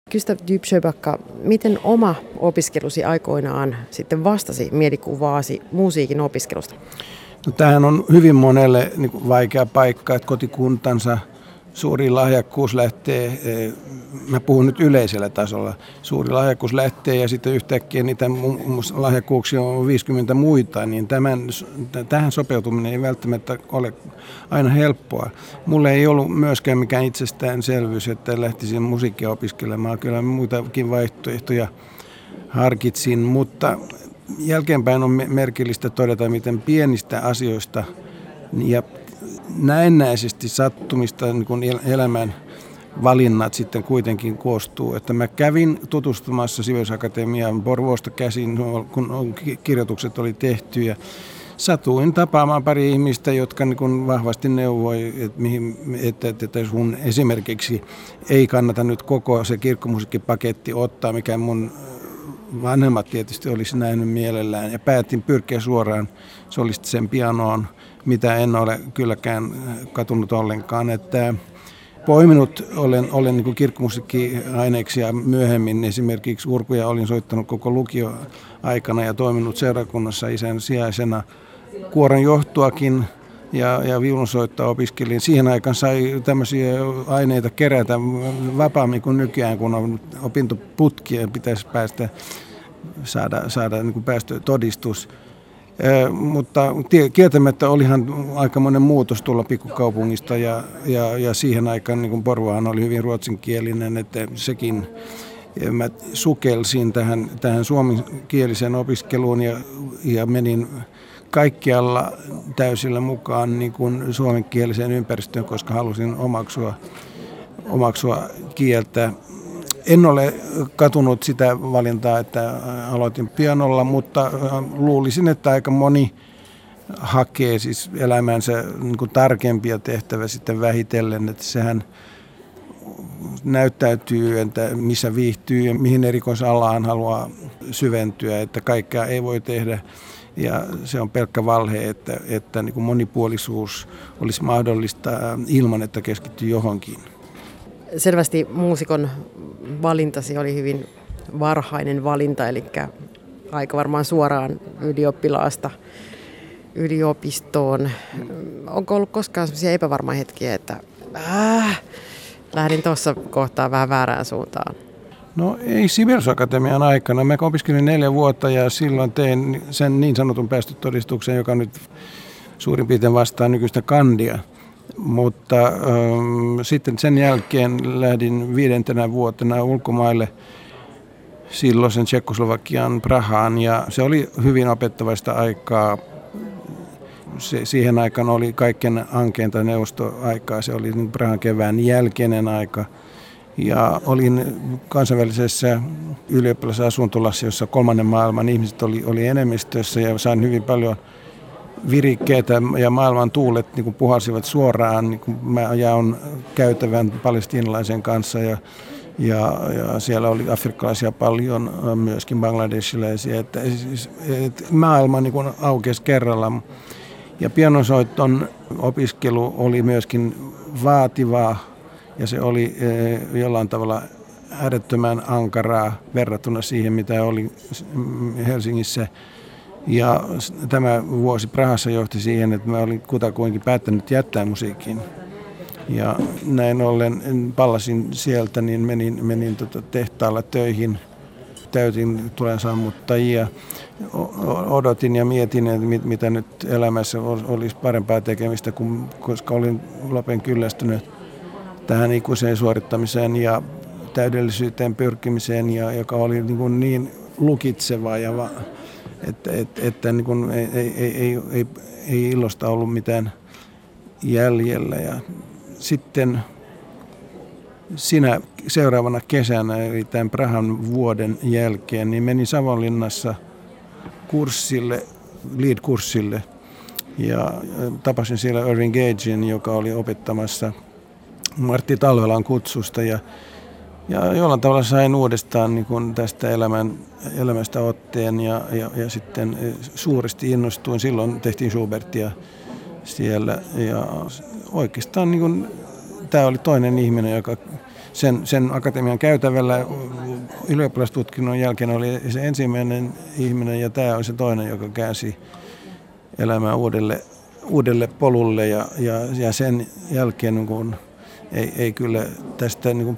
Gustav Dybsjöbacka, miten oma opiskelusi aikoinaan sitten vastasi mielikuvaasi musiikin opiskelusta? No, tämähän on hyvin monelle vaikea paikka, että kotikuntansa suuri lahjakkuus lähtee, mä puhun nyt yleisellä tasolla, suuri lahjakkuus lähtee ja sitten yhtäkkiä niitä lahjakkuuksia on 50 muita, niin tähän sopeutuminen ei välttämättä ole aina helppoa. Mulle ei ollut myöskään mikään itsestäänselvyys, että lähtisin musiikkia opiskelemaan, kyllä muitakin vaihtoehtoja harkitsin, mutta jälkeenpäin on merkillistä todeta, miten pienistä asioista ja näennäisesti sattumista niin kuin elämän valinnat sitten kuitenkin koostuu. Että mä kävin tutustumassa Sibelius-akatemiaan Porvoosta käsin, kun kirjoitukset oli tehty ja satuin tapaamaan pari ihmistä, jotka niin kuin vahvasti neuvoi, että sun esimerkiksi ei kannata nyt koko se kirkkomusiikkipaketti ottaa, mikä mun vanhemmat tietysti olisi nähnyt mielellään, ja päätin pyrkiä suoraan solistisen pianoon, mitä en ole kylläkään katunut ollenkaan. Että poiminut olen niin kuin kirkkomusiikkiaineksia myöhemmin, esimerkiksi urkuja olin soittanut koko lukioaikana ja toiminut seurakunnassa isän sijaisena. Kuoron johtuakin ja viulunsoittoa opiskelin. Siihen aikaan sai tämmöisiä aineita kerätä vapaammin kuin nykyään, kun on opintoputkia ja pitäisi saada niin kuin päästötodistus. Mutta kieltämättä olihan aikamoinen muutos tulla pikkukaupungista ja siihen aikaan niin kuin Porvoohan oli hyvin ruotsinkielinen, että sekin mä sukelsin tähän suomenkieliseen opiskeluun ja menin kaikkialla täysillä mukaan niin kuin suomenkieliseen ympäristöön, koska halusin omaksua kieltä. En ole katunut sitä valintaa, että aloitin pianolla, mutta luulisin, että aika moni hakee siis elämänsä niin kuin tarkempia tehtäviä sitten vähitellen, että sehän näyttäytyy, että missä viihtyy ja mihin erikoisalaan haluaa syventyä, että kaikkea ei voi tehdä. Ja se on pelkkä valhe, että niin kuin monipuolisuus olisi mahdollista ilman, että keskittyy johonkin. Selvästi muusikon valintasi oli hyvin varhainen valinta, eli aika varmaan suoraan ylioppilaasta yliopistoon. Onko ollut koskaan sellaisia epävarmaa hetkiä, että lähdin tuossa kohtaa vähän väärään suuntaan? No ei Sibelius-akatemian aikana. Mä opiskelin 4 vuotta ja silloin tein sen niin sanotun päästötodistuksen, joka nyt suurin piirtein vastaa nykyistä kandia. Mutta sitten sen jälkeen lähdin 5. vuotena ulkomaille silloisen Tšekkoslovakian Prahaan ja se oli hyvin opettavaista aikaa. Siihen aikaan oli kaikkein ankeinta neuvostoaikaa, se oli Prahan kevään jälkeinen aika. Ja olin kansainvälisessä ylioppilasasuntolassa, jossa 3. maailman ihmiset oli enemmistössä ja sain hyvin paljon virikkeitä ja maailman tuulet niin kuin puhalsivat suoraan. Niin kuin mä jaon käytävän palestiinalaisen kanssa ja siellä oli afrikkalaisia paljon, myöskin bangladeshilaisia. Että maailma niin kuin aukesi kerralla. Ja pianosoiton opiskelu oli myöskin vaativaa ja se oli jollain tavalla äärettömän ankaraa verrattuna siihen, mitä oli Helsingissä. Ja tämä vuosi Prahassa johti siihen, että mä olin kutakuinkin päättänyt jättää musiikin. Ja näin ollen pallasin sieltä, niin menin tehtaalla töihin. Täytin tulen sammuttajia. Odotin ja mietin, että mitä nyt elämässä olisi parempaa tekemistä, koska olin lopen kyllästynyt tähän ikuiseen suorittamiseen ja täydellisyyteen pyrkimiseen, joka oli niin lukitseva ja että niin kuin ei ilosta ollut mitään jäljellä. Ja sitten seuraavana kesänä, eli tämän Prahan vuoden jälkeen, niin menin Savonlinnassa lead-kurssille ja tapasin siellä Irving Gagen, joka oli opettamassa Martti Talvelan kutsusta ja jollain tavalla sain uudestaan niin kuin tästä elämästä otteen ja sitten suuresti innostuin. Silloin tehtiin Schubertia siellä ja oikeastaan niin kuin, tämä oli toinen ihminen, joka sen akatemian käytävällä ylioppilastutkinnon jälkeen oli se ensimmäinen ihminen ja tämä on se toinen, joka käänsi elämää uudelle polulle ja sen jälkeen niin kuin, ei kyllä tästä niin kuin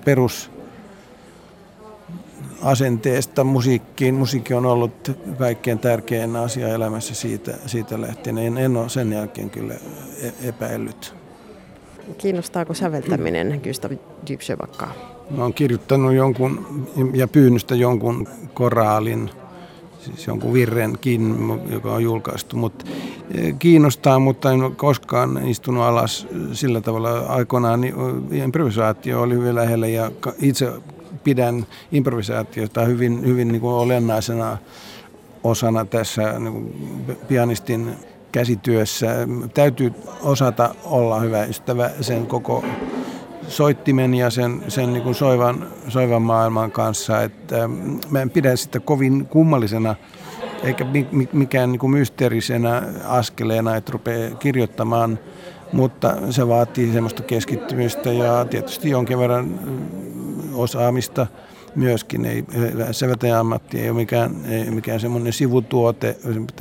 perusasenteesta musiikkiin. Musiikki on ollut kaikkein tärkein asia elämässä siitä lähtien. En ole sen jälkeen kyllä epäillyt. Kiinnostaako säveltäminen Gustav Dybsjöbackaa? Mä oon kirjoittanut jonkun ja pyynnöstä jonkun koraalin, siis jonkun virrenkin, joka on julkaistu. Kiinnostaa, mutta en ole koskaan istunut alas sillä tavalla. Aikoinaan improvisaatio oli hyvin lähellä ja itse pidän improvisaatiota hyvin niin kuin olennaisena osana tässä niin kuin pianistin käsityössä. Täytyy osata olla hyvä ystävä sen koko soittimen ja sen niin kuin soivan maailman kanssa. Että mä en pidä sitä kovin kummallisena eikä mikään niin kuin mysteerisenä askeleena, että rupeaa kirjoittamaan, mutta se vaatii semmoista keskittymistä ja tietysti jonkin verran osaamista myöskin. Säveltäjän ammatti ei ole mikään semmoinen sivutuote,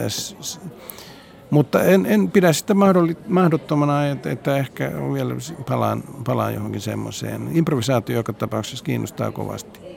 mutta en pidä sitä mahdottomana, että ehkä vielä palaan johonkin semmoiseen. Improvisaatio joka tapauksessa kiinnostaa kovasti.